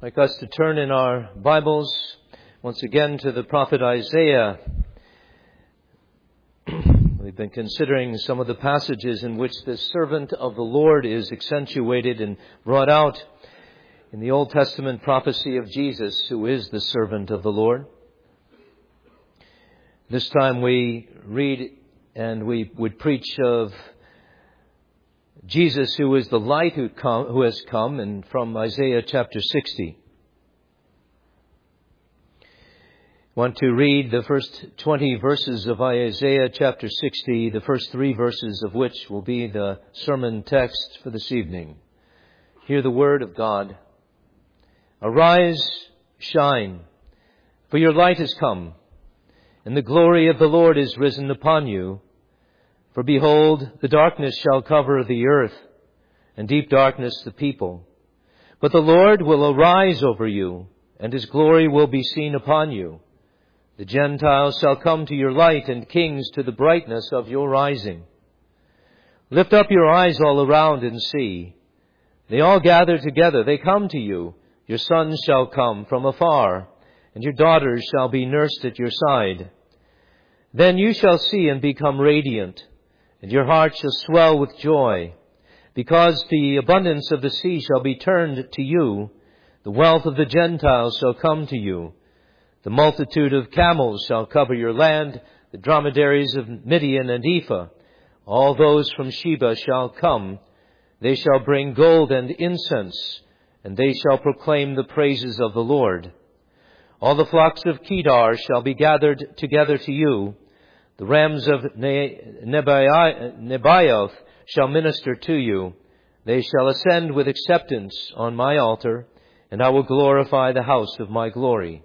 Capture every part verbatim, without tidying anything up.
I'd like us to turn in our Bibles once again to the prophet Isaiah. We've been considering some of the passages in which the servant of the Lord is accentuated and brought out in the Old Testament prophecy of Jesus, who is the servant of the Lord. This time we read and we would preach of Jesus, who is the light who, come, who has come, and from Isaiah chapter sixty. I want to read the first twenty verses of Isaiah chapter sixty, the first three verses of which will be the sermon text for this evening. Hear the word of God. Arise, shine, for your light has come, and the glory of the Lord is risen upon you. For behold, the darkness shall cover the earth, and deep darkness the people. But the Lord will arise over you, and His glory will be seen upon you. The Gentiles shall come to your light, and kings to the brightness of your rising. Lift up your eyes all around and see. They all gather together, they come to you. Your sons shall come from afar, and your daughters shall be nursed at your side. Then you shall see and become radiant, and your heart shall swell with joy, because the abundance of the sea shall be turned to you. The wealth of the Gentiles shall come to you. The multitude of camels shall cover your land, the dromedaries of Midian and Ephah. All those from Sheba shall come. They shall bring gold and incense, and they shall proclaim the praises of the Lord. All the flocks of Kedar shall be gathered together to you. The rams of Nebaioth shall minister to you. They shall ascend with acceptance on my altar, and I will glorify the house of my glory.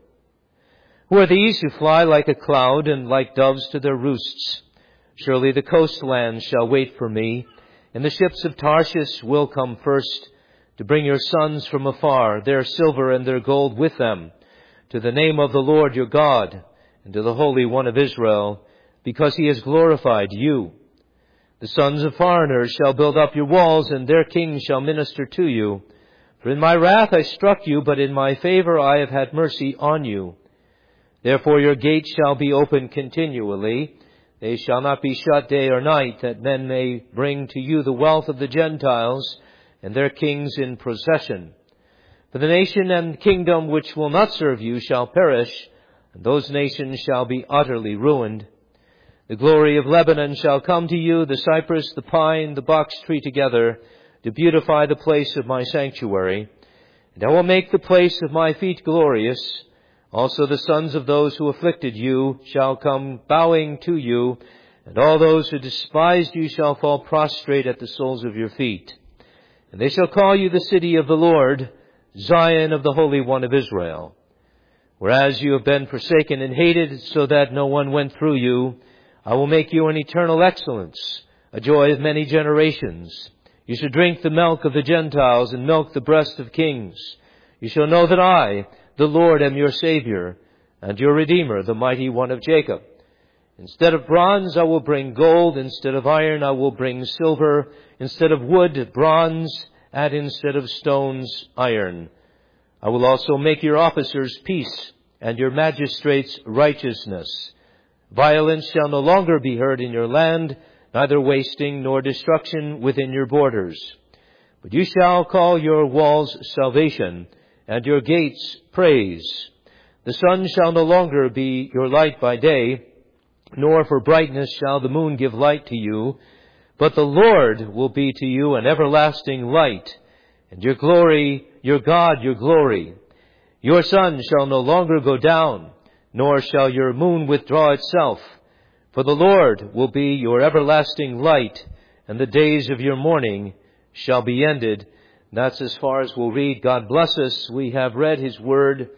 Who are these who fly like a cloud and like doves to their roosts? Surely the coastlands shall wait for me, and the ships of Tarshish will come first, to bring your sons from afar, their silver and their gold with them, to the name of the Lord your God, and to the Holy One of Israel, because He has glorified you. The sons of foreigners shall build up your walls, and their kings shall minister to you. For in my wrath I struck you, but in my favor I have had mercy on you. Therefore your gates shall be open continually. They shall not be shut day or night, that men may bring to you the wealth of the Gentiles, and their kings in procession. For the nation and kingdom which will not serve you shall perish, and those nations shall be utterly ruined. The glory of Lebanon shall come to you, the cypress, the pine, the box tree together, to beautify the place of my sanctuary. And I will make the place of my feet glorious. Also the sons of those who afflicted you shall come bowing to you, and all those who despised you shall fall prostrate at the soles of your feet. And they shall call you the city of the Lord, Zion of the Holy One of Israel. Whereas you have been forsaken and hated, so that no one went through you, I will make you an eternal excellence, a joy of many generations. You shall drink the milk of the Gentiles and milk the breast of kings. You shall know that I, the Lord, am your Savior, and your Redeemer, the mighty one of Jacob. Instead of bronze I will bring gold, instead of iron I will bring silver, instead of wood bronze, and instead of stones iron. I will also make your officers peace, and your magistrates righteousness. Violence shall no longer be heard in your land, neither wasting nor destruction within your borders. But you shall call your walls salvation, and your gates praise. The sun shall no longer be your light by day, nor for brightness shall the moon give light to you. But the Lord will be to you an everlasting light, and your glory, your God, your glory. Your sun shall no longer go down, nor shall your moon withdraw itself. For the Lord will be your everlasting light, and the days of your mourning shall be ended. That's as far as we'll read. God bless us. We have read His Word.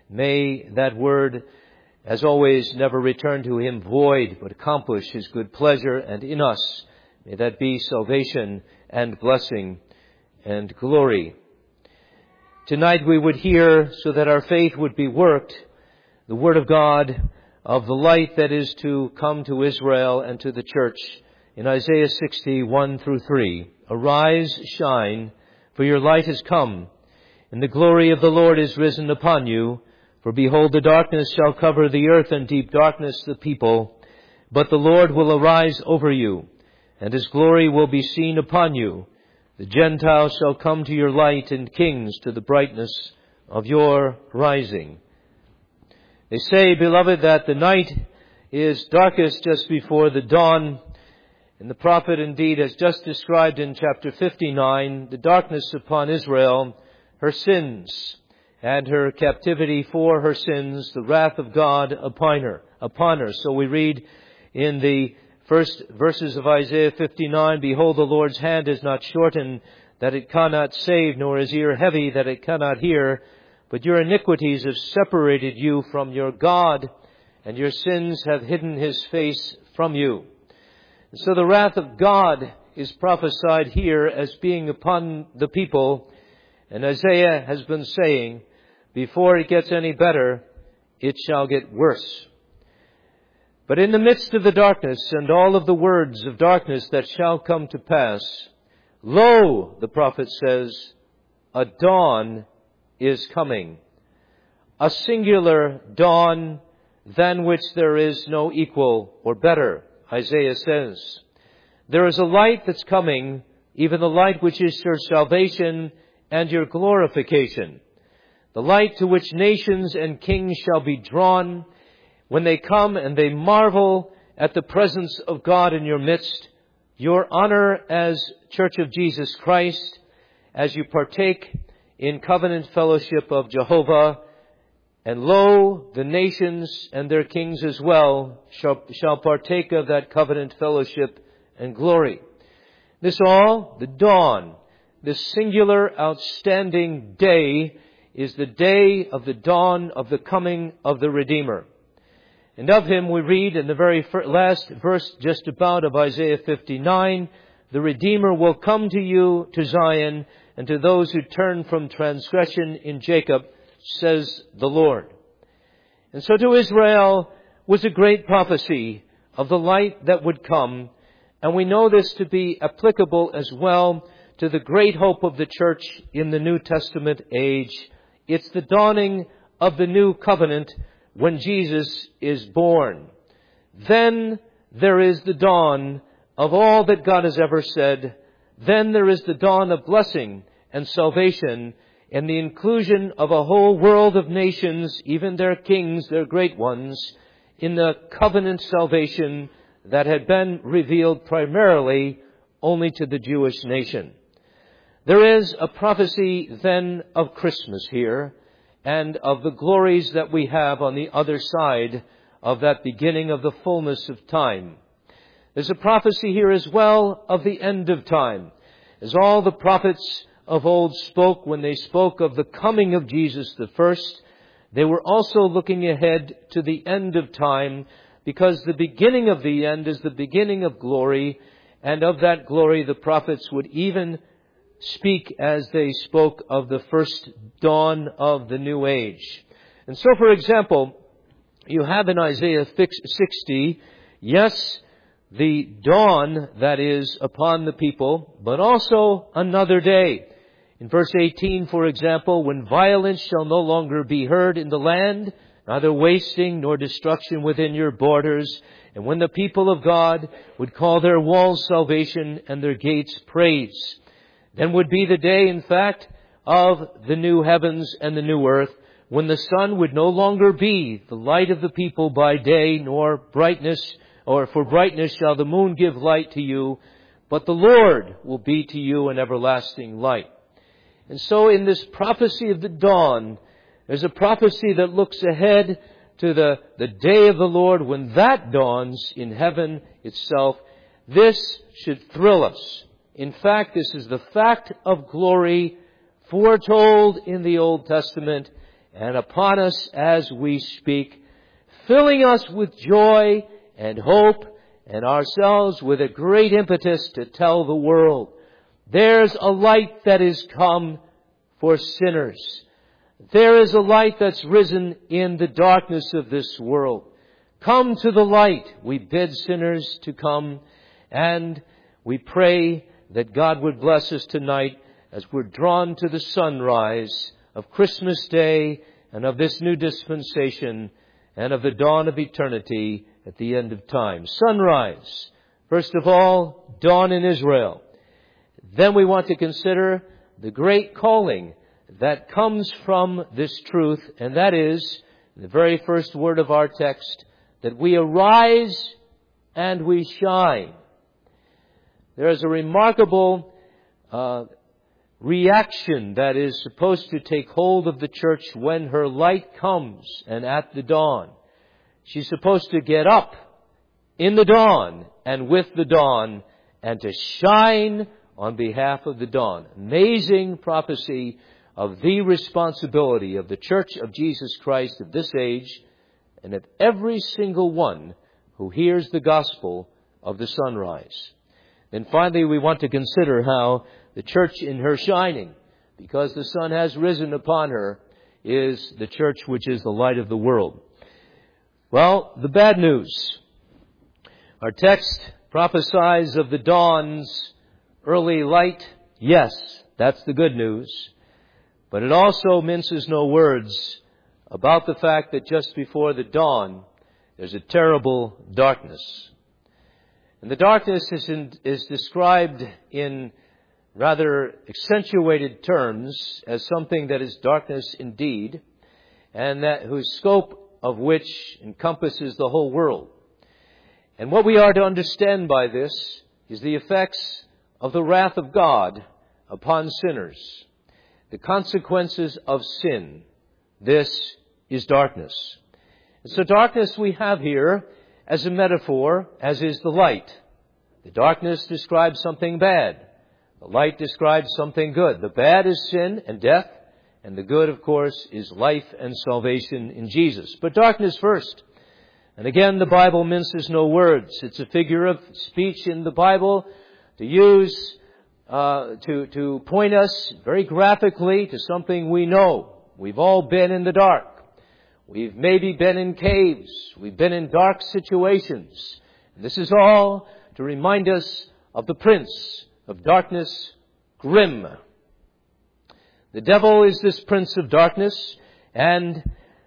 May that Word, as always, never return to Him void, but accomplish His good pleasure. And in us, may that be salvation and blessing and glory. Tonight we would hear, so that our faith would be worked, the Word of God of the light that is to come to Israel and to the church in Isaiah sixty, one through three. Arise, shine, for your light has come, and the glory of the Lord is risen upon you. For behold, the darkness shall cover the earth, and deep darkness the people. But the Lord will arise over you, and His glory will be seen upon you. The Gentiles shall come to your light, and kings to the brightness of your rising. They say, beloved, that the night is darkest just before the dawn. And the prophet indeed has just described in chapter fifty-nine the darkness upon Israel, her sins, and her captivity for her sins, the wrath of God upon her. Upon her. So we read in the first verses of Isaiah fifty-nine, behold, the Lord's hand is not shortened, that it cannot save, nor his ear heavy, that it cannot hear. But your iniquities have separated you from your God, and your sins have hidden His face from you. And so the wrath of God is prophesied here as being upon the people. And Isaiah has been saying, before it gets any better, it shall get worse. But in the midst of the darkness and all of the words of darkness that shall come to pass, lo, the prophet says, a dawn is coming. A singular dawn than which there is no equal or better, Isaiah says. There is a light that's coming, even the light which is your salvation and your glorification. The light to which nations and kings shall be drawn when they come and they marvel at the presence of God in your midst, your honor as Church of Jesus Christ, as you partake in covenant fellowship of Jehovah. And lo, the nations and their kings as well shall, shall partake of that covenant fellowship and glory. This all, the dawn, this singular outstanding day, is the day of the dawn of the coming of the Redeemer. And of Him we read in the very last verse just about of Isaiah fifty-nine, the Redeemer will come to you, to Zion, and to those who turn from transgression in Jacob, says the Lord. And so to Israel was a great prophecy of the light that would come. And we know this to be applicable as well to the great hope of the church in the New Testament age. It's the dawning of the new covenant when Jesus is born. Then there is the dawn of all that God has ever said. Then there is the dawn of blessing and salvation and the inclusion of a whole world of nations, even their kings, their great ones, in the covenant salvation that had been revealed primarily only to the Jewish nation. There is a prophecy then of Christmas here and of the glories that we have on the other side of that beginning of the fullness of time. There's a prophecy here as well of the end of time. As all the prophets of old spoke when they spoke of the coming of Jesus the first, they were also looking ahead to the end of time, because the beginning of the end is the beginning of glory, and of that glory the prophets would even speak as they spoke of the first dawn of the new age. And so, for example, you have in Isaiah sixty, yes, the dawn that is upon the people, but also another day. In verse eighteen, for example, when violence shall no longer be heard in the land, neither wasting nor destruction within your borders, and when the people of God would call their walls salvation and their gates praise. Then would be the day, in fact, of the new heavens and the new earth, when the sun would no longer be the light of the people by day, nor brightness, or for brightness shall the moon give light to you, but the Lord will be to you an everlasting light. And so in this prophecy of the dawn, there's a prophecy that looks ahead to the, the day of the Lord when that dawns in heaven itself. This should thrill us. In fact, this is the fact of glory foretold in the Old Testament and upon us as we speak, filling us with joy and hope and ourselves with a great impetus to tell the world, there's a light that is come for sinners. There is a light that's risen in the darkness of this world. Come to the light. We bid sinners to come, and we pray that God would bless us tonight as we're drawn to the sunrise of Christmas Day and of this new dispensation and of the dawn of eternity at the end of time. Sunrise. First of all, dawn in Israel. Then we want to consider the great calling that comes from this truth, and that is, the very first word of our text, that we arise and we shine. There is a remarkable uh, reaction that is supposed to take hold of the church when her light comes and at the dawn. She's supposed to get up in the dawn and with the dawn and to shine on behalf of the dawn. Amazing prophecy of the responsibility of the Church of Jesus Christ of this age and of every single one who hears the gospel of the sunrise. Then finally we want to consider how the church in her shining, because the sun has risen upon her, is the church which is the light of the world. Well, the bad news. Our text prophesies of the dawn's early light. Yes, that's the good news. But it also minces no words about the fact that just before the dawn, there's a terrible darkness. And the darkness is, in, is described in rather accentuated terms as something that is darkness indeed, and that whose scope of which encompasses the whole world. And what we are to understand by this is the effects of the wrath of God upon sinners, the consequences of sin. This is darkness. And so darkness we have here as a metaphor, as is the light. The darkness describes something bad. The light describes something good. The bad is sin and death, and the good, of course, is life and salvation in Jesus. But darkness first. And again, the Bible minces no words. It's a figure of speech in the Bible to use, uh, to, to point us very graphically to something we know. We've all been in the dark. We've maybe been in caves. We've been in dark situations. And this is all to remind us of the prince of darkness, grim. The devil is this prince of darkness, and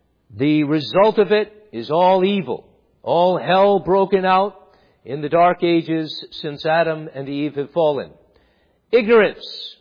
the result of it is all evil, all hell broken out in the dark ages since Adam and Eve have fallen. Ignorance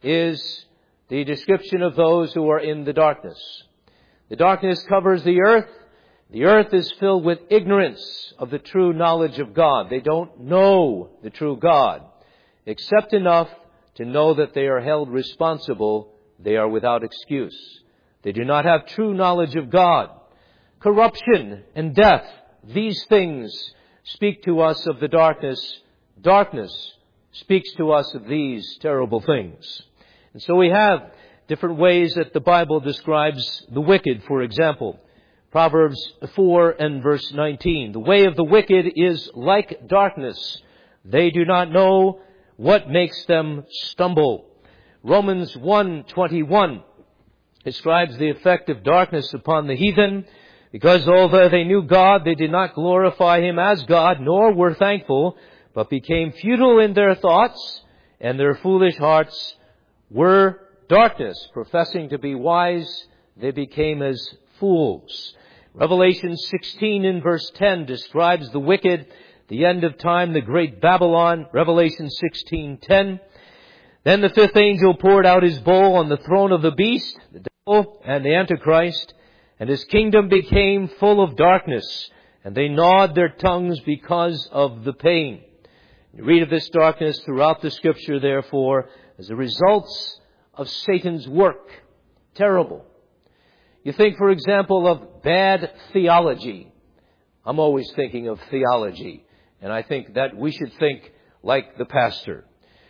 is the description of those who are in the darkness. The darkness covers the earth. The earth is filled with ignorance of the true knowledge of God. They don't know the true God, except enough to know that they are held responsible. They are without excuse. They do not have true knowledge of God. Corruption and death, these things speak to us of the darkness. Darkness speaks to us of these terrible things. And so we have different ways that the Bible describes the wicked, for example. Proverbs four and verse nineteen. The way of the wicked is like darkness. They do not know what makes them stumble. Romans one twenty-one describes the effect of darkness upon the heathen, because although they knew God, they did not glorify Him as God, nor were thankful, but became futile in their thoughts, and their foolish hearts were darkness. Professing to be wise, they became as fools. Revelation sixteen in verse ten describes the wicked, the end of time, the great Babylon. Revelation sixteen ten. Then the fifth angel poured out his bowl on the throne of the beast, the devil, and the Antichrist, and his kingdom became full of darkness, and they gnawed their tongues because of the pain. You read of this darkness throughout the Scripture, therefore, as a result of Satan's work. Terrible. You think, for example, of bad theology. I'm always thinking of theology, and I think that we should think like the pastor.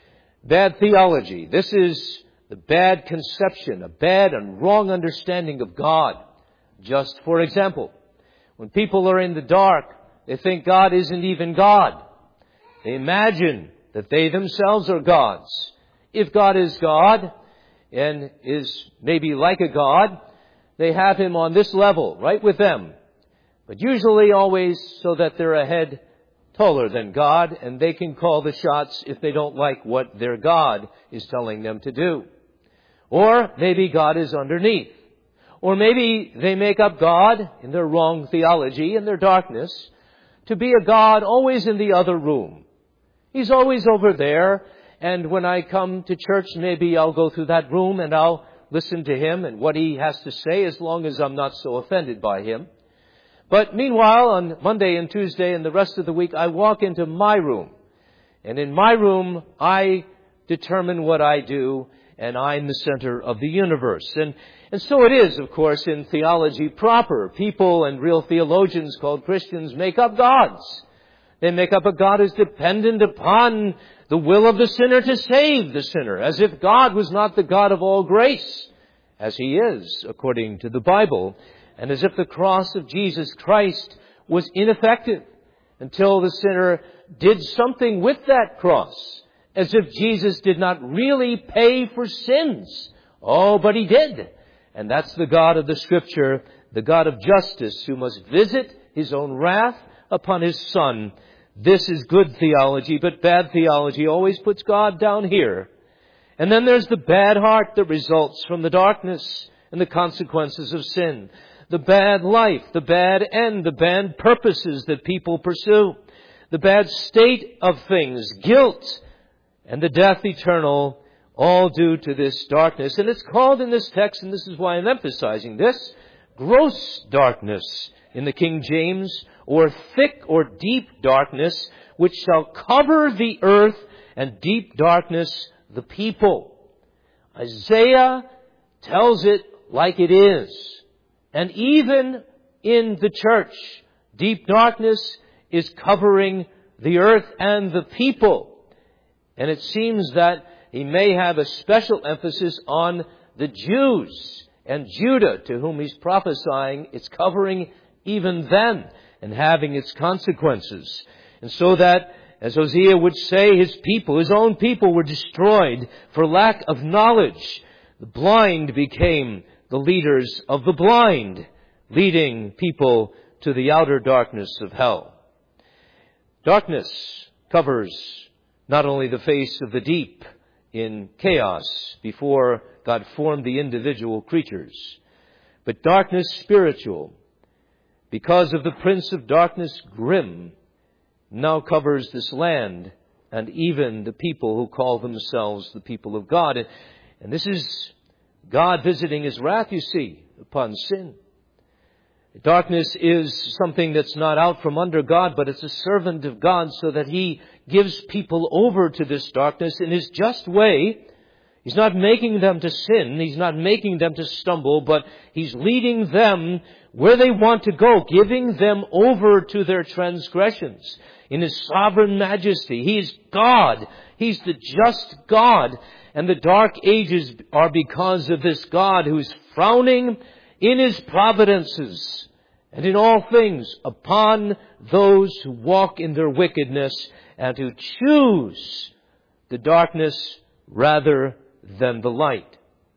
Bad theology. This is the bad conception, a bad and wrong understanding of God. Just for example, when people are in the dark, they think God isn't even God. They imagine that they themselves are gods. If God is God and is maybe like a God, they have Him on this level, right with them. But usually always so that they're ahead taller than God, and they can call the shots if they don't like what their God is telling them to do. Or maybe God is underneath. Or maybe they make up God in their wrong theology, in their darkness, to be a God always in the other room. He's always over there, and when I come to church, maybe I'll go through that room and I'll listen to him and what he has to say, as long as I'm not so offended by him. But meanwhile, on Monday and Tuesday and the rest of the week, I walk into my room. And in my room, I determine what I do, and I'm the center of the universe. And, and so it is, of course, in theology proper. People and real theologians called Christians make up gods. They make up a God who's dependent upon the will of the sinner to save the sinner, as if God was not the God of all grace, as he is, according to the Bible, and as if the cross of Jesus Christ was ineffective until the sinner did something with that cross, as if Jesus did not really pay for sins. Oh, but he did. And that's the God of the Scripture, the God of justice, who must visit his own wrath upon his Son. This is good theology, but bad theology always puts God down here. And then there's the bad heart that results from the darkness and the consequences of sin. The bad life, the bad end, the bad purposes that people pursue. The bad state of things, guilt, and the death eternal, all due to this darkness. And it's called in this text, and this is why I'm emphasizing this, gross darkness in the King James, or thick or deep darkness, which shall cover the earth, and deep darkness the people. Isaiah tells it like it is. And even in the church, deep darkness is covering the earth and the people. And it seems that he may have a special emphasis on the Jews and Judah, to whom he's prophesying. It's covering even them and having its consequences. And so that, as Hosea would say, his people, his own people, were destroyed for lack of knowledge. The blind became the leaders of the blind, leading people to the outer darkness of hell. Darkness covers not only the face of the deep in chaos before God formed the individual creatures, but darkness spiritual, because of the prince of darkness, Grim, now covers this land and even the people who call themselves the people of God. And, and this is God visiting his wrath, you see, upon sin. Darkness is something that's not out from under God, but it's a servant of God, so that he gives people over to this darkness in his just way. He's not making them to sin. He's not making them to stumble, but he's leading them where they want to go, giving them over to their transgressions in his sovereign majesty. He is God. He's the just God. And the dark ages are because of this God who is frowning in his providences and in all things upon those who walk in their wickedness and who choose the darkness rather than the light.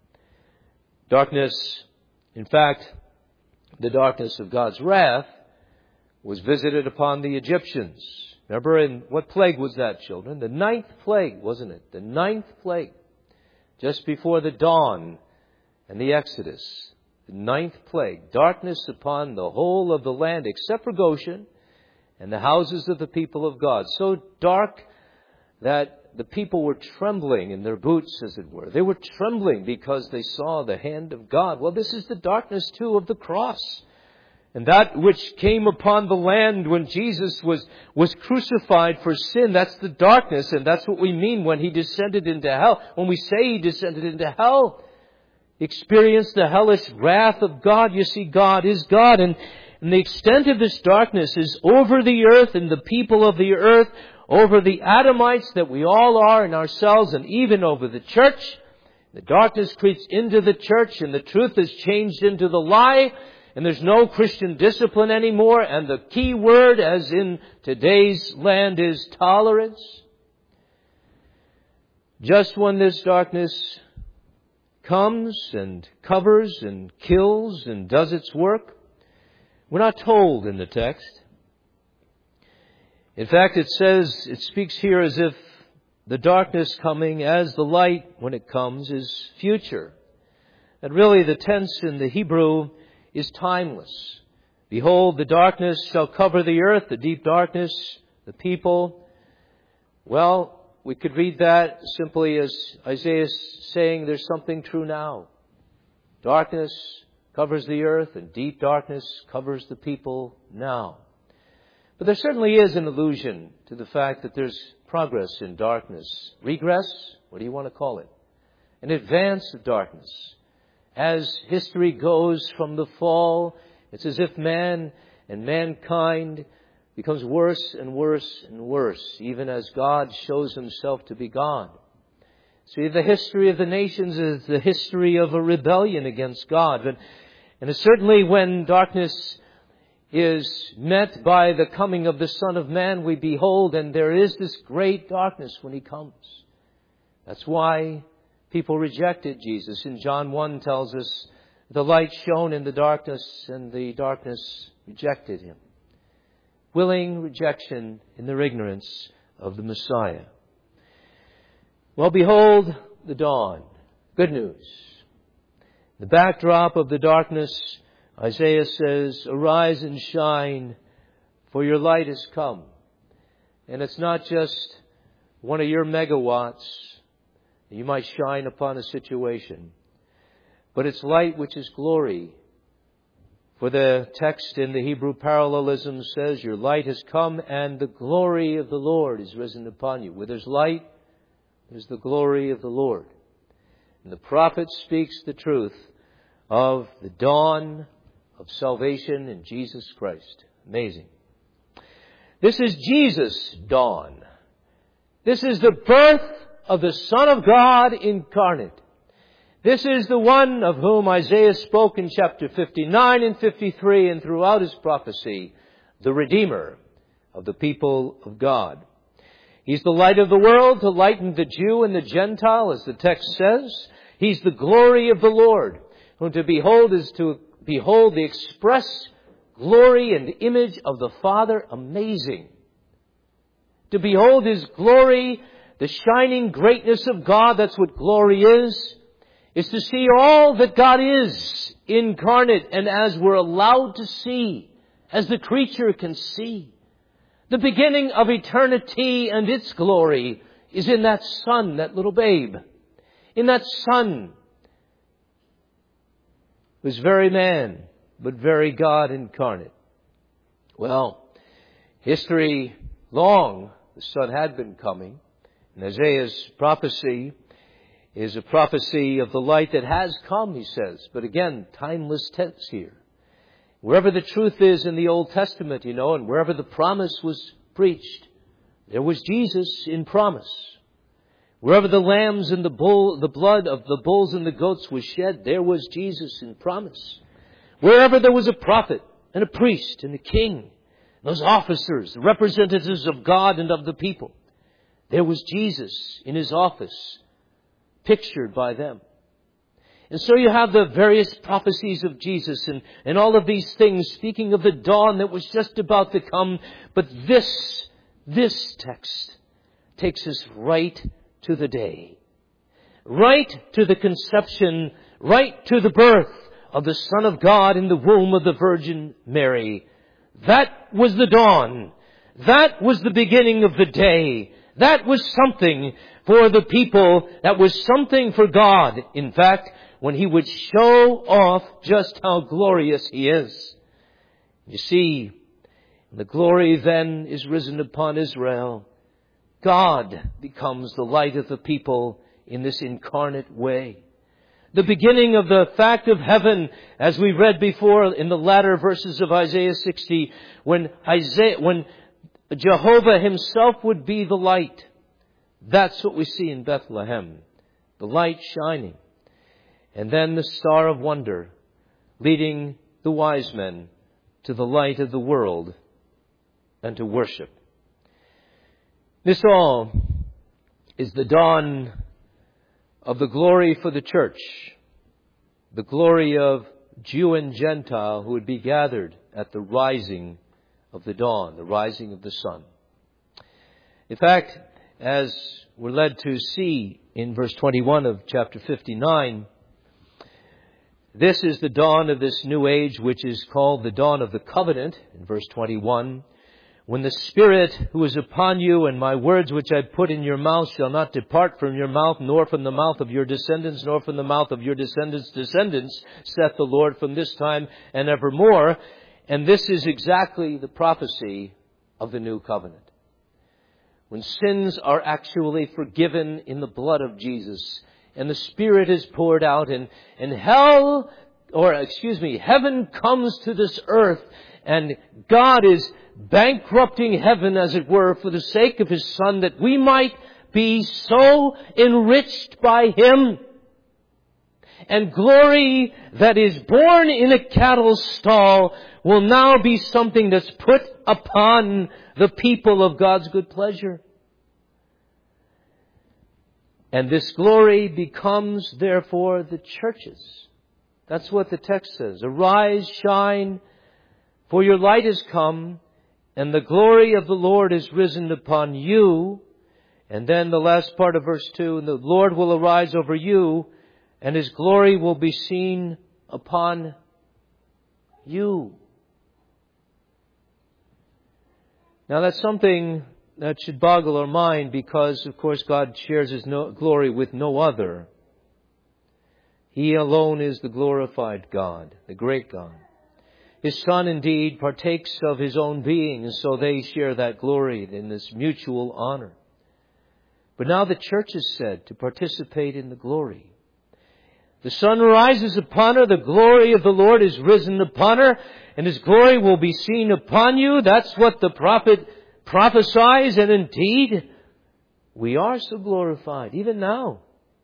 Darkness, in fact, the darkness of God's wrath was visited upon the Egyptians. Remember, in what plague was that, children? The ninth plague, wasn't it? The ninth plague. Just before the dawn and the Exodus. The ninth plague. Darkness upon the whole of the land except for Goshen and the houses of the people of God. So dark that the people were trembling in their boots, as it were. They were trembling because they saw the hand of God. Well, this is the darkness, too, of the cross. And that which came upon the land when Jesus was, was crucified for sin, that's the darkness. And that's what we mean when he descended into hell. When we say he descended into hell, experienced the hellish wrath of God. You see, God is God. And, and the extent of this darkness is over the earth and the people of the earth, over the Adamites that we all are in ourselves, and even over the church. The darkness creeps into the church, and the truth is changed into the lie, and there's no Christian discipline anymore, and the key word, as in today's land, is tolerance. Just when this darkness comes and covers and kills and does its work, we're not told in the text. In fact, it says, it speaks here as if the darkness coming as the light when it comes is future. And really the tense in the Hebrew is timeless. Behold, the darkness shall cover the earth, the deep darkness, the people. Well, we could read that simply as Isaiah is saying there's something true now. Darkness covers the earth and deep darkness covers the people now. But there certainly is an allusion to the fact that there's progress in darkness. Regress? What do you want to call it? An advance of darkness. As history goes from the fall, it's as if man and mankind becomes worse and worse and worse, even as God shows himself to be God. See, the history of the nations is the history of a rebellion against God. And, and it's certainly when darkness is met by the coming of the Son of Man, we behold, and there is this great darkness when he comes. That's why people rejected Jesus. In John one tells us, the light shone in the darkness, and the darkness rejected him. Willing rejection in their ignorance of the Messiah. Well, behold the dawn. Good news. The backdrop of the darkness, Isaiah says, arise and shine, for your light has come. And it's not just one of your megawatts you might shine upon a situation, but it's light which is glory. For the text in the Hebrew parallelism says, your light has come and the glory of the Lord is risen upon you. Where there's light, there's the glory of the Lord. And the prophet speaks the truth of the dawn of salvation in Jesus Christ. Amazing. This is Jesus' dawn. This is the birth of the Son of God incarnate. This is the one of whom Isaiah spoke in chapter fifty-nine and fifty-three and throughout his prophecy, the Redeemer of the people of God. He's the light of the world to lighten the Jew and the Gentile, as the text says. He's the glory of the Lord, whom to behold is to behold the express glory and image of the Father. Amazing. To behold his glory, the shining greatness of God, that's what glory is. Is to see all that God is incarnate, and as we're allowed to see, as the creature can see. The beginning of eternity and its glory is in that Son, that little babe. In that Son, who's very man, but very God incarnate. Well, history long, the Son had been coming. And Isaiah's prophecy is a prophecy of the light that has come, he says. But again, timeless tense here. Wherever the truth is in the Old Testament, you know, and wherever the promise was preached, there was Jesus in promise. Wherever the lambs and the bull, the blood of the bulls and the goats was shed, there was Jesus in promise. Wherever there was a prophet and a priest and a king, those officers, the representatives of God and of the people, there was Jesus in his office, pictured by them. And so you have the various prophecies of Jesus and, and all of these things speaking of the dawn that was just about to come. But this, this text takes us right to the day. Right to the conception, right to the birth of the Son of God in the womb of the Virgin Mary. That was the dawn. That was the beginning of the day. That was something for the people. That was something for God. In fact, when he would show off just how glorious he is. You see, the glory then is risen upon Israel. God becomes the light of the people in this incarnate way. The beginning of the fact of heaven, as we read before in the latter verses of Isaiah sixty, when Isaiah, when Jehovah himself would be the light. That's what we see in Bethlehem. The light shining. And then the star of wonder leading the wise men to the light of the world and to worship. This all is the dawn of the glory for the church. The glory of Jew and Gentile who would be gathered at the rising of the dawn, the rising of the sun. In fact, as we're led to see in verse twenty-one of chapter fifty-nine, this is the dawn of this new age, which is called the dawn of the covenant, in verse twenty-one. When the Spirit who is upon you and my words which I put in your mouth shall not depart from your mouth, nor from the mouth of your descendants, nor from the mouth of your descendants' descendants, saith the Lord, from this time and evermore. And this is exactly the prophecy of the new covenant. When sins are actually forgiven in the blood of Jesus, and the Spirit is poured out, and, and hell, or excuse me, heaven comes to this earth, and God is bankrupting heaven, as it were, for the sake of His Son, that we might be so enriched by Him. And glory that is born in a cattle stall will now be something that's put upon the people of God's good pleasure. And this glory becomes, therefore, the churches. That's what the text says. Arise, shine, for your light is come, and the glory of the Lord is risen upon you. And then the last part of verse two, and the Lord will arise over you, and His glory will be seen upon you. Now that's something that should boggle our mind, because, of course, God shares His no, glory with no other. He alone is the glorified God, the great God. His Son, indeed, partakes of His own being, and so they share that glory in this mutual honor. But now the church is said to participate in the glory. The sun rises upon her, the glory of the Lord is risen upon her, and His glory will be seen upon you. That's what the prophet prophesies, and indeed, we are so glorified, even now.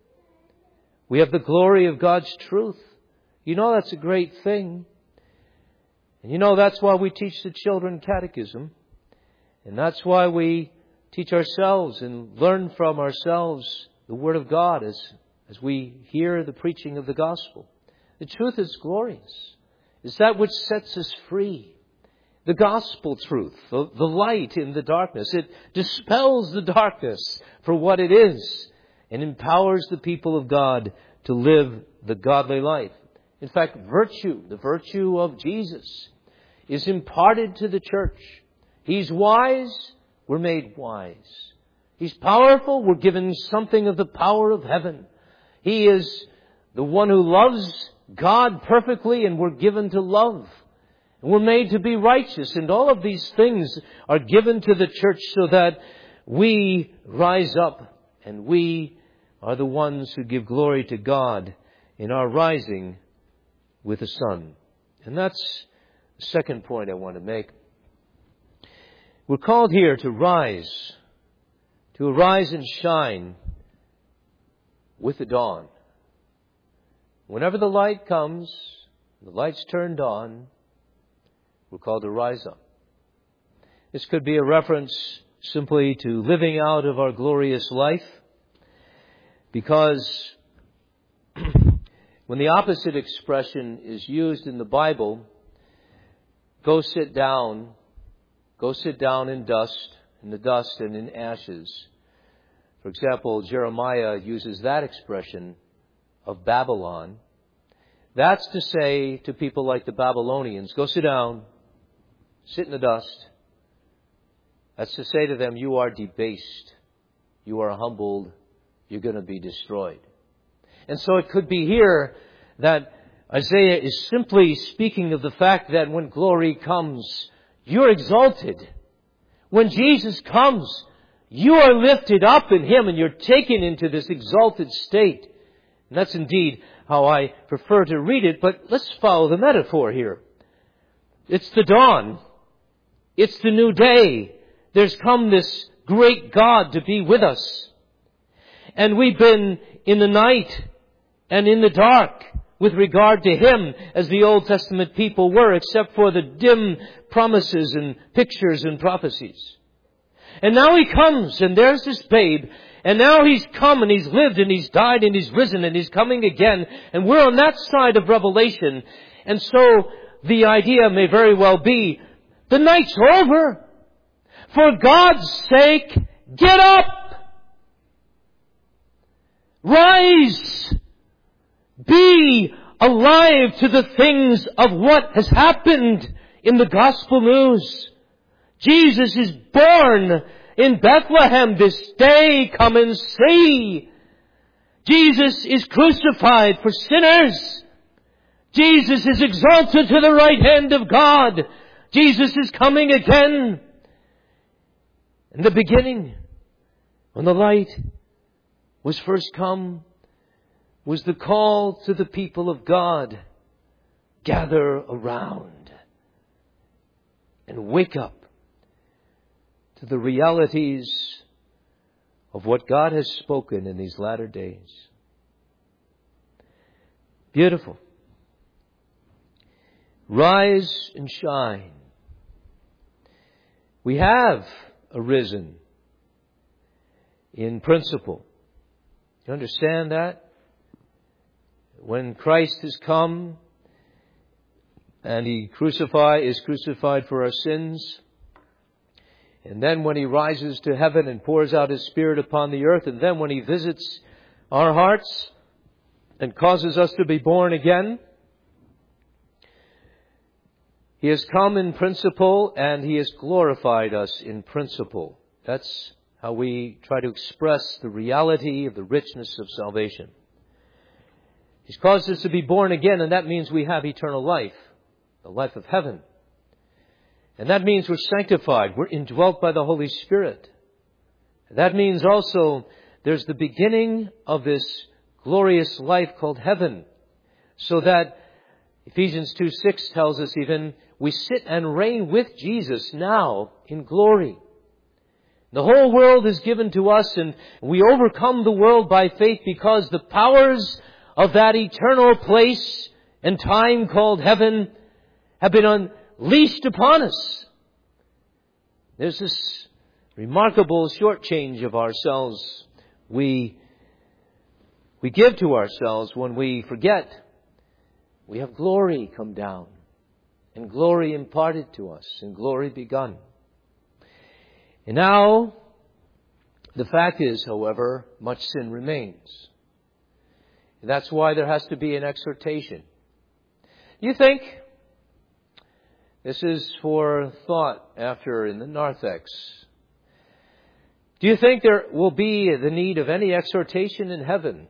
We have the glory of God's truth. You know that's a great thing. And you know that's why we teach the children catechism. And that's why we teach ourselves and learn from ourselves the Word of God as, as we hear the preaching of the gospel. The truth is glorious. It's that which sets us free. The gospel truth, the, the light in the darkness. It dispels the darkness for what it is and empowers the people of God to live the godly life. In fact, virtue, the virtue of Jesus, is imparted to the church. He's wise, we're made wise. He's powerful, we're given something of the power of heaven. He is the one who loves God perfectly, and we're given to love. And we're made to be righteous, and all of these things are given to the church so that we rise up, and we are the ones who give glory to God in our rising with the sun. And that's the second point I want to make. We're called here to rise, to arise and shine with the dawn. Whenever the light comes, the light's turned on, we're called to rise up. This could be a reference simply to living out of our glorious life, because when the opposite expression is used in the Bible, go sit down, go sit down in dust, in the dust and in ashes. For example, Jeremiah uses that expression of Babylon. That's to say to people like the Babylonians, go sit down, sit in the dust. That's to say to them, you are debased, you are humbled, you're going to be destroyed. And so it could be here that Isaiah is simply speaking of the fact that when glory comes, you're exalted. When Jesus comes, you are lifted up in Him and you're taken into this exalted state. And that's indeed how I prefer to read it, but let's follow the metaphor here. It's the dawn. It's the new day. There's come this great God to be with us. And we've been in the night and in the dark with regard to Him, as the Old Testament people were, except for the dim promises and pictures and prophecies. And now He comes, and there's this babe, and now He's come and He's lived and He's died and He's risen and He's coming again, and we're on that side of Revelation. And so the idea may very well be, the night's over. For God's sake, Get up! Rise! Be alive to the things of what has happened in the gospel news. Jesus is born in Bethlehem this day. Come and see. Jesus is crucified for sinners. Jesus is exalted to the right hand of God. Jesus is coming again. In the beginning, when the light was first come, was the call to the people of God. Gather around and wake up to the realities of what God has spoken in these latter days. Beautiful. Rise and shine. We have arisen in principle. You understand that? When Christ has come and He crucify, is crucified for our sins, and then when He rises to heaven and pours out His Spirit upon the earth, and then when He visits our hearts and causes us to be born again, He has come in principle and He has glorified us in principle. That's how we try to express the reality of the richness of salvation. He's caused us to be born again, and that means we have eternal life, the life of heaven. And that means we're sanctified. We're indwelt by the Holy Spirit. That means also there's the beginning of this glorious life called heaven. So that Ephesians two six tells us even, we sit and reign with Jesus now in glory. The whole world is given to us, and we overcome the world by faith because the powers of that eternal place and time called heaven have been unleashed upon us. There's this remarkable shortchange of ourselves we, we give to ourselves when we forget we have glory come down, and glory imparted to us, and glory begun. And now, the fact is, however, much sin remains. And that's why there has to be an exhortation. You think, this is for thought after in the narthex, do you think there will be the need of any exhortation in heaven?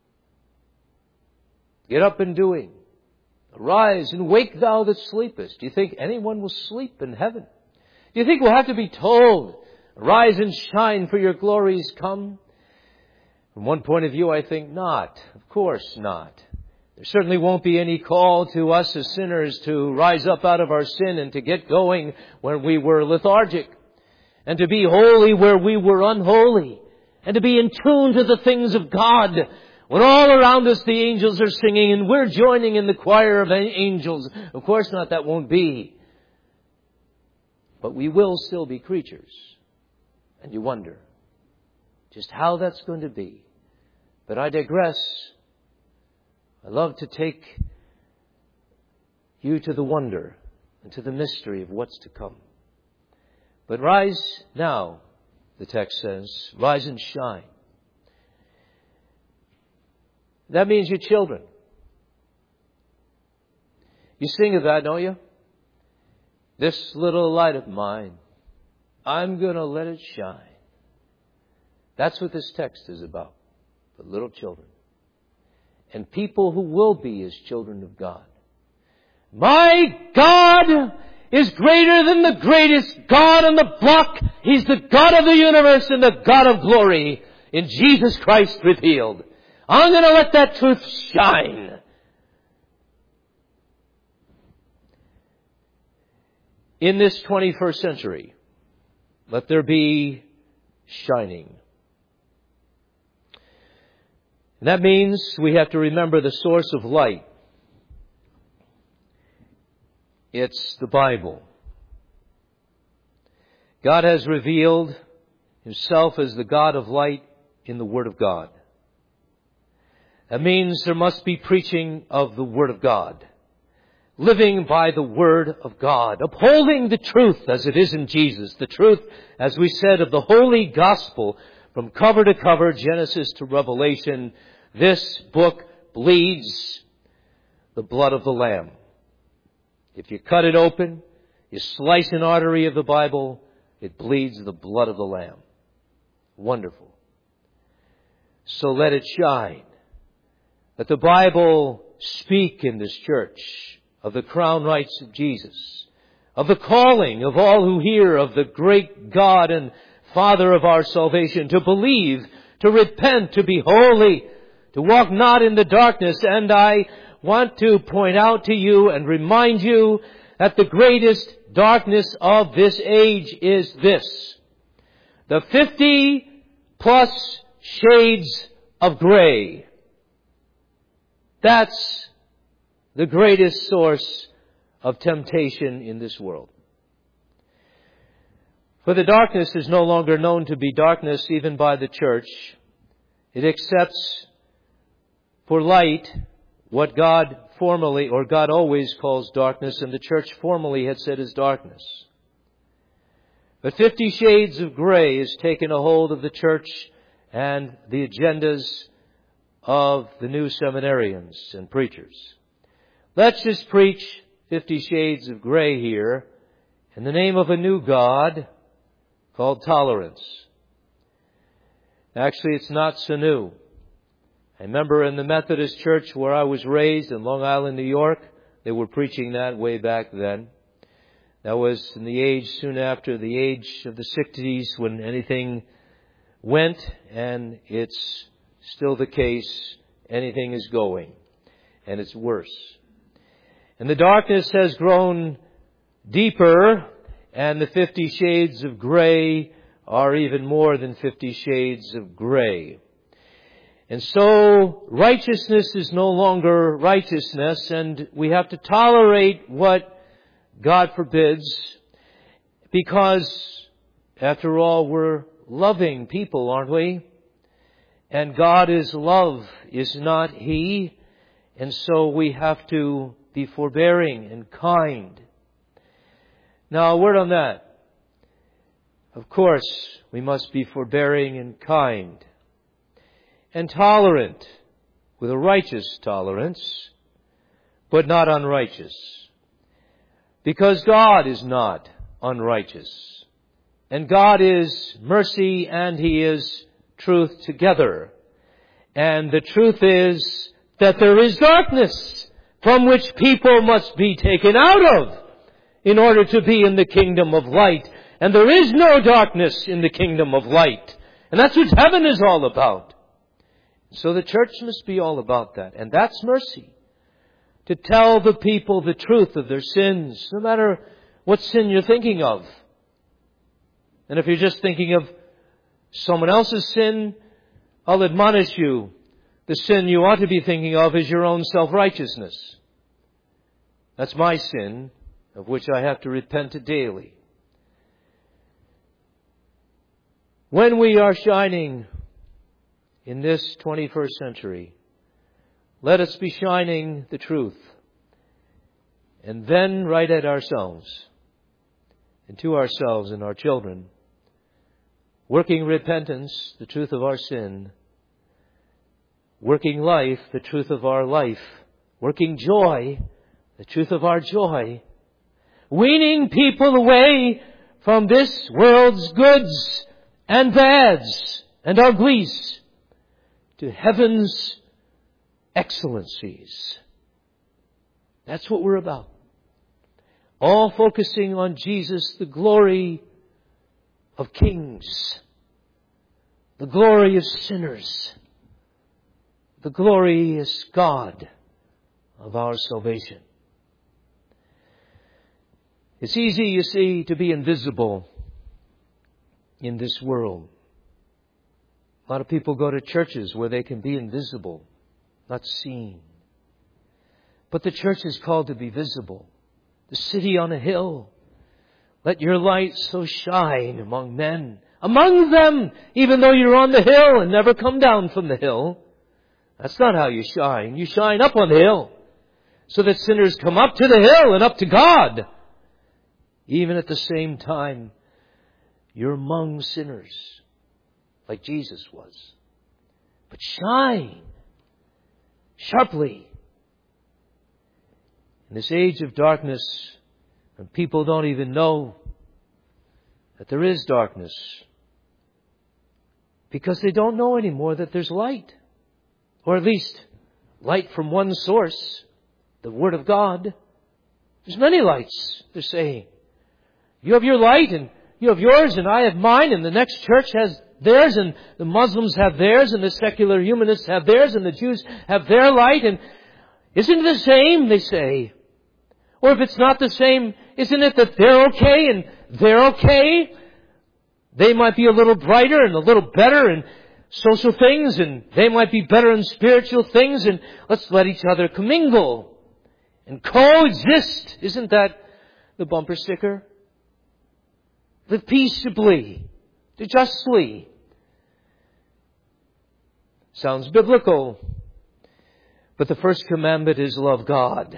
Get up and doing. Arise and wake thou that sleepest. Do you think anyone will sleep in heaven? Do you think we'll have to be told, arise and shine for your glories come? From one point of view, I think not. Of course not. There certainly won't be any call to us as sinners to rise up out of our sin and to get going when we were lethargic, and to be holy where we were unholy, and to be in tune to the things of God. When all around us the angels are singing and we're joining in the choir of angels. Of course not, that won't be. But we will still be creatures. And you wonder just how that's going to be. But I digress. I love to take you to the wonder and to the mystery of what's to come. But rise now, the text says, rise and shine. That means your children. You sing of that, don't you? This little light of mine, I'm going to let it shine. That's what this text is about. The little children. And people who will be as children of God. My God is greater than the greatest God on the block. He's the God of the universe and the God of glory in Jesus Christ revealed. I'm going to let that truth shine. In this twenty-first century, let there be shining. And that means we have to remember the source of light. It's the Bible. God has revealed Himself as the God of light in the Word of God. That means there must be preaching of the Word of God. living by the Word of God, upholding the truth as it is in Jesus, the truth, as we said, of the Holy Gospel from cover to cover, Genesis to Revelation. This book bleeds the blood of the Lamb. If you cut it open, you slice an artery of the Bible, it bleeds the blood of the Lamb. Wonderful. So let it shine. Let the Bible speak in this church of the crown rights of Jesus, of the calling of all who hear of the great God and Father of our salvation, to believe, to repent, to be holy, to walk not in the darkness. And I want to point out to you and remind you that the greatest darkness of this age is this: the fifty plus shades of gray. That's the greatest source of temptation in this world. For the darkness is no longer known to be darkness even by the church. It accepts for light what God formerly, or God always calls darkness, and the church formerly had said is darkness. But fifty shades of gray has taken a hold of the church and the agendas of the new seminarians and preachers. Let's just preach fifty shades of gray here in the name of a new God called tolerance. Actually, it's not so new. I remember in the Methodist church where I was raised in Long Island, New York, they were preaching that way back then. That was in the age soon after the age of the sixties, when anything went, and it's still the case. Anything is going, and it's worse. And the darkness has grown deeper, and the fifty shades of gray are even more than fifty shades of gray. And so righteousness is no longer righteousness, and we have to tolerate what God forbids, because after all, we're loving people, aren't we? And God is love, is not He? And so we have to be forbearing and kind. Now, a word on that. Of course, we must be forbearing and kind and tolerant, with a righteous tolerance, but not unrighteous. Because God is not unrighteous. And God is mercy and He is truth together. And the truth is that there is darkness from which people must be taken out of in order to be in the kingdom of light. And there is no darkness in the kingdom of light. And that's what heaven is all about. So the church must be all about that. And that's mercy. To tell the people the truth of their sins, no matter what sin you're thinking of. And if you're just thinking of someone else's sin, I'll admonish you. The sin you ought to be thinking of is your own self-righteousness. That's my sin, of which I have to repent daily. When we are shining in this twenty-first century, let us be shining the truth, and then right at ourselves, and to ourselves and our children, working repentance, the truth of our sin, working life, the truth of our life, working joy, the truth of our joy, weaning people away from this world's goods and bads and uglies to heaven's excellencies. That's what we're about. All focusing on Jesus, the glory of kings, the glory of sinners, the glorious God of our salvation. It's easy, you see, to be invisible in this world. A lot of people go to churches where they can be invisible, not seen. But the church is called to be visible. The city on a hill. Let your light so shine among men. Among them, even though you're on the hill and never come down from the hill. That's not how you shine. You shine up on the hill. so that sinners come up to the hill and up to God. Even at the same time, you're among sinners, like Jesus was. But shine sharply. In this age of darkness, when people don't even know that there is darkness, because they don't know anymore that there's light, or at least light from one source, the Word of God. There's many lights, they're saying. You have your light, and you have yours, and I have mine, and the next church has theirs, and the Muslims have theirs, and the secular humanists have theirs, and the Jews have their light, and isn't it the same, they say? Or if it's not the same, isn't it that they're okay and they're okay? They might be a little brighter and a little better in social things, and they might be better in spiritual things, and let's let each other commingle and coexist. Isn't that the bumper sticker? Live peaceably, do justly. Sounds biblical. But the first commandment is love God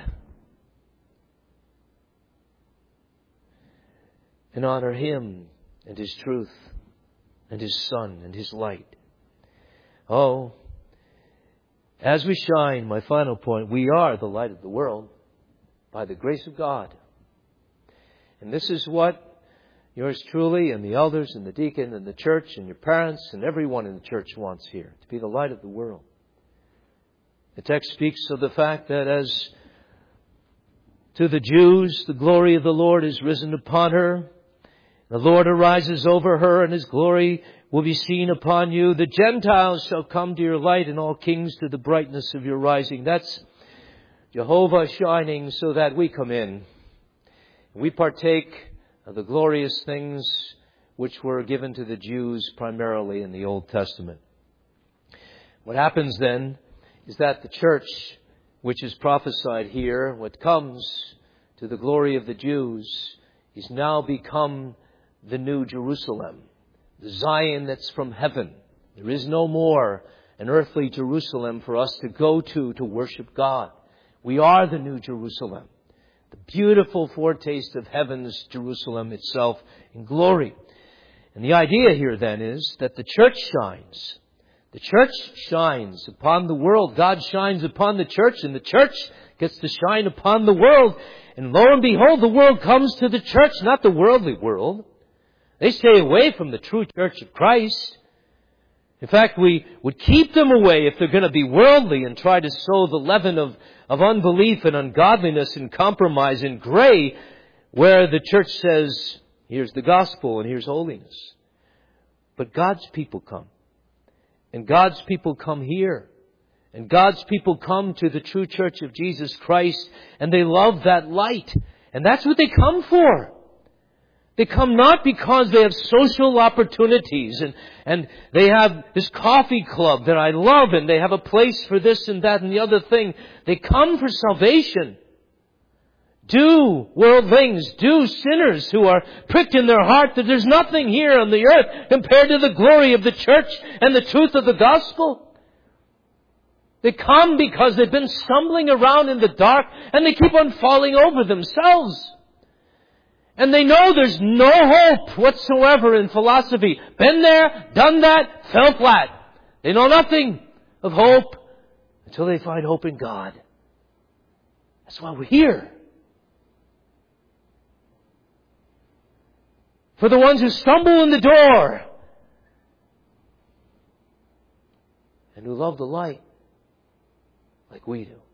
and honor Him and His truth and His Son and His light. Oh, as we shine, my final point, we are the light of the world by the grace of God. And this is what yours truly and the elders and the deacon and the church and your parents and everyone in the church wants here, to be the light of the world. The text speaks of the fact that as to the Jews, the glory of the Lord is risen upon her. The Lord arises over her, and His glory will be seen upon you. The Gentiles shall come to your light, and all kings to the brightness of your rising. That's Jehovah shining so that we come in. We partake of the glorious things which were given to the Jews primarily in the Old Testament. What happens then is that the church, which is prophesied here, what comes to the glory of the Jews, is now become the New Jerusalem, the Zion that's from heaven. There is no more an earthly Jerusalem for us to go to to worship God. We are the New Jerusalem, the beautiful foretaste of heaven's Jerusalem itself in glory. And the idea here then is that the church shines. The church shines upon the world. God shines upon the church, and the church gets to shine upon the world. And lo and behold, the world comes to the church, not the worldly world. They stay away from the true church of Christ. In fact, we would keep them away if they're going to be worldly and try to sow the leaven of, of unbelief and ungodliness and compromise and gray, where the church says, here's the gospel and here's holiness. But God's people come. And God's people come here. And God's people come to the true church of Jesus Christ, and they love that light. And that's what they come for. They come not because they have social opportunities and, and they have this coffee club that I love, and they have a place for this and that and the other thing. They come for salvation. Do worldlings, do sinners who are pricked in their heart that there's nothing here on the earth compared to the glory of the church and the truth of the gospel. They come because they've been stumbling around in the dark and they keep on falling over themselves. And they know there's no hope whatsoever in philosophy. Been there, done that, fell flat. They know nothing of hope until they find hope in God. That's why we're here. For the ones who stumble in the door and who love the light like we do.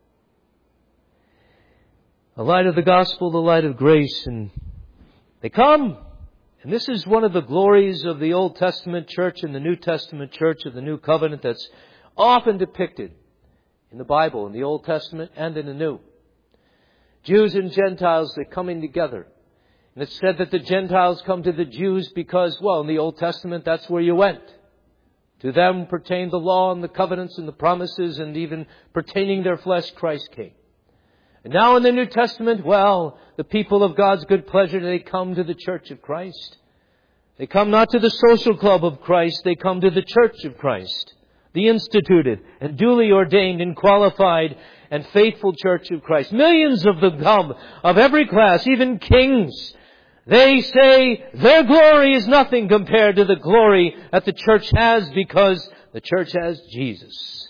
The light of the gospel, the light of grace, and they come. And this is one of the glories of the Old Testament church and the New Testament church of the New Covenant that's often depicted in the Bible, in the Old Testament and in the New. Jews and Gentiles, they're coming together. And it's said that the Gentiles come to the Jews because, well, in the Old Testament, that's where you went. To them pertained the law and the covenants and the promises, and even pertaining their flesh, Christ came. And now in the New Testament, well, the people of God's good pleasure, they come to the church of Christ. They come not to the social club of Christ, they come to the church of Christ. the instituted and duly ordained and qualified and faithful Church of Christ. Millions of them come, of every class, even kings. They say their glory is nothing compared to the glory that the church has, because the church has Jesus.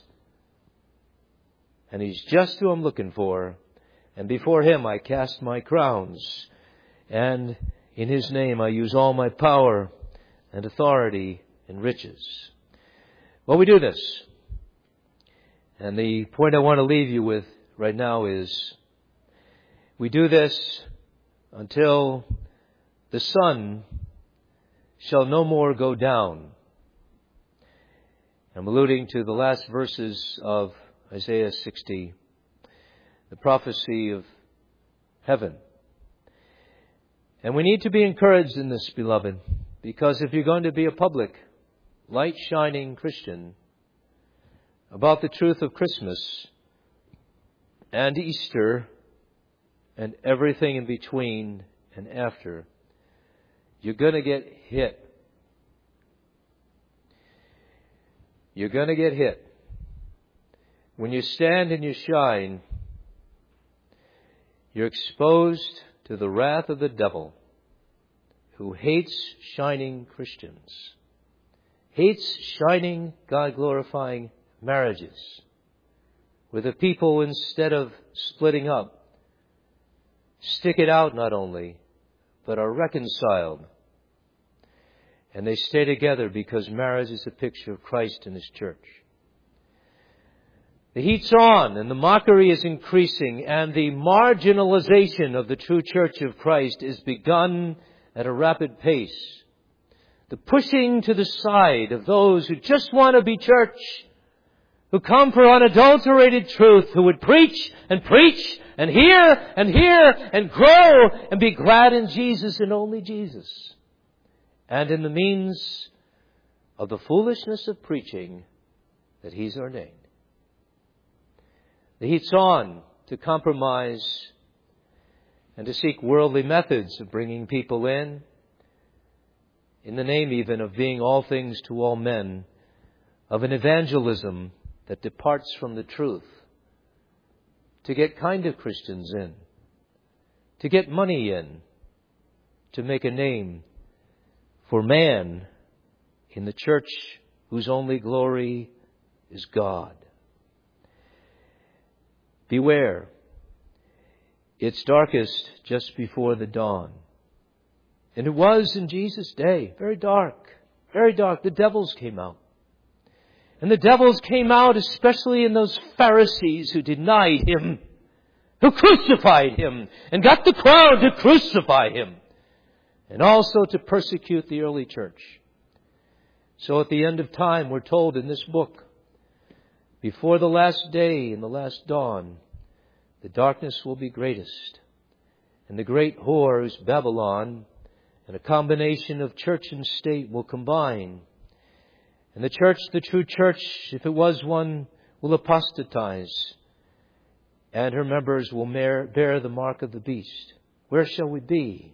And He's just who I'm looking for. And before Him I cast my crowns. And in His name I use all my power and authority and riches. Well, we do this. And the point I want to leave you with right now is, we do this until the sun shall no more go down. I'm alluding to the last verses of Isaiah sixty, the prophecy of heaven. And we need to be encouraged in this, beloved, because if you're going to be a public, light-shining Christian about the truth of Christmas and Easter and everything in between and after, you're going to get hit. You're going to get hit. When you stand and you shine, you're exposed to the wrath of the devil, who hates shining Christians, hates shining, God-glorifying marriages, where the people, instead of splitting up, stick it out not only, but are reconciled. And they stay together because marriage is a picture of Christ and His church. The heat's on, and the mockery is increasing, and the marginalization of the true church of Christ is begun at a rapid pace. The pushing to the side of those who just want to be church, who come for unadulterated truth, who would preach and preach and hear and hear and grow and be glad in Jesus and only Jesus. And in the means of the foolishness of preaching that He's ordained. The heat's on to compromise and to seek worldly methods of bringing people in, in the name even of being all things to all men, of an evangelism that departs from the truth, to get kind of Christians in, to get money in, to make a name for man in the church whose only glory is God. Beware. It's darkest just before the dawn. And it was in Jesus' day. Very dark. Very dark. The devils came out. And the devils came out especially in those Pharisees who denied Him, who crucified Him, and got the crowd to crucify Him, and also to persecute the early church. So at the end of time, we're told in this book, before the last day and the last dawn, the darkness will be greatest. And the great whore, who's Babylon, and a combination of church and state will combine. And the church, the true church, if it was one, will apostatize. And her members will bear the mark of the beast. Where shall we be?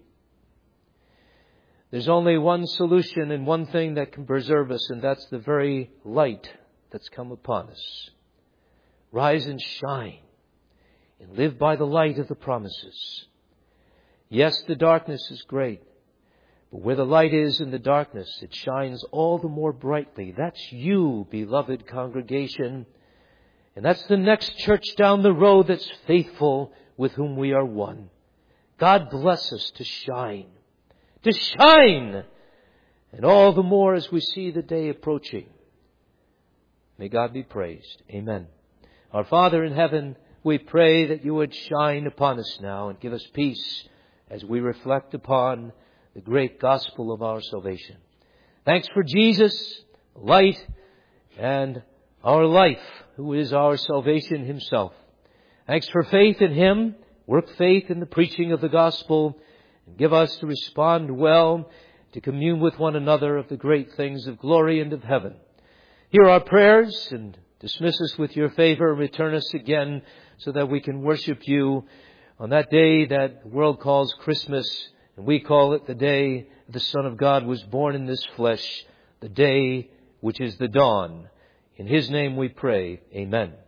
There's only one solution and one thing that can preserve us, and that's the very light that's come upon us. Rise and shine and live by the light of the promises. Yes, the darkness is great, but where the light is in the darkness, it shines all the more brightly. That's you, beloved congregation. And that's the next church down the road that's faithful, with whom we are one. God bless us to shine. To shine! And all the more as we see the day approaching. May God be praised. Amen. Our Father in heaven, we pray that You would shine upon us now and give us peace as we reflect upon the great gospel of our salvation. Thanks for Jesus, light, and our life, who is our salvation Himself. Thanks for faith in Him. Work faith in the preaching of the gospel, and give us to respond well, to commune with one another of the great things of glory and of heaven. Hear our prayers and dismiss us with Your favor and return us again so that we can worship You on that day that the world calls Christmas, and we call it the day the Son of God was born in this flesh, the day which is the dawn In His name we pray. Amen.